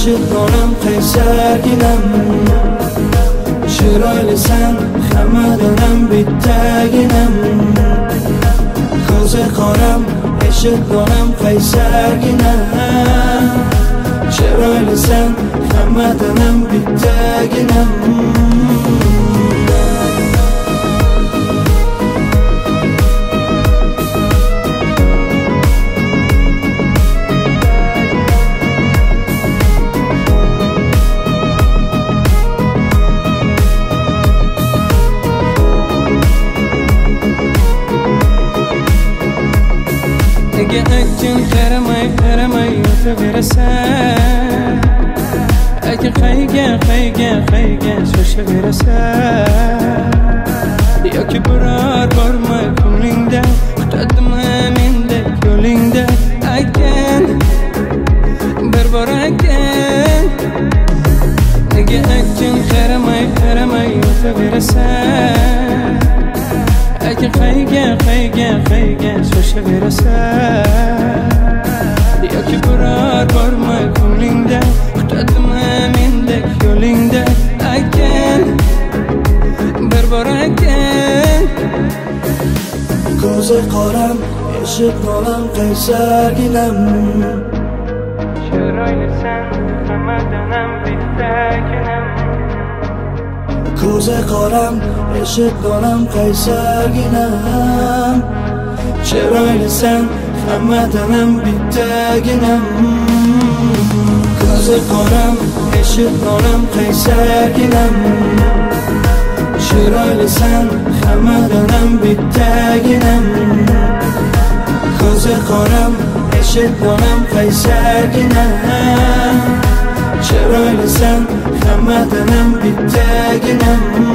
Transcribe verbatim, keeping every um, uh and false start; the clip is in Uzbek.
eshit olam qaysarginam. Chiroylisan hammadan ham bittaginam. Ko'zi qoram eshit olam qaysarginam. Chiroylisan hammadan ham bittaginam. Nega akting qaramay qaramay yotaverasan? Aka qayga qayga qayga shoshaverasan? Yoki biror bormay ko'nglingda kutadimmi mendek yo'lingda aytgan bir bor aytgan. Nega akting qaramay qaramay yotaverasan? Aka qayga qayga qayga shoshaverasan? Yoki biror bormay ko'nglingda kutadimmi mendek yo'lingda aytgan bir bor aytgan. Ko'zi qoram eshit olam qaysarginam. Chiroylisan hammadan ham bittaginam. Ko'zi qoram eshit olam qaysarginam. Chiroylisan hammadan ham bittaginam. Ko'zi qoram eshit olam qaysarginam. Chiroylisan hammadan ham bittaginam. Ko'zi qoram eshit olam qaysarginam. Chiroylisan hammadan ham bittaginam.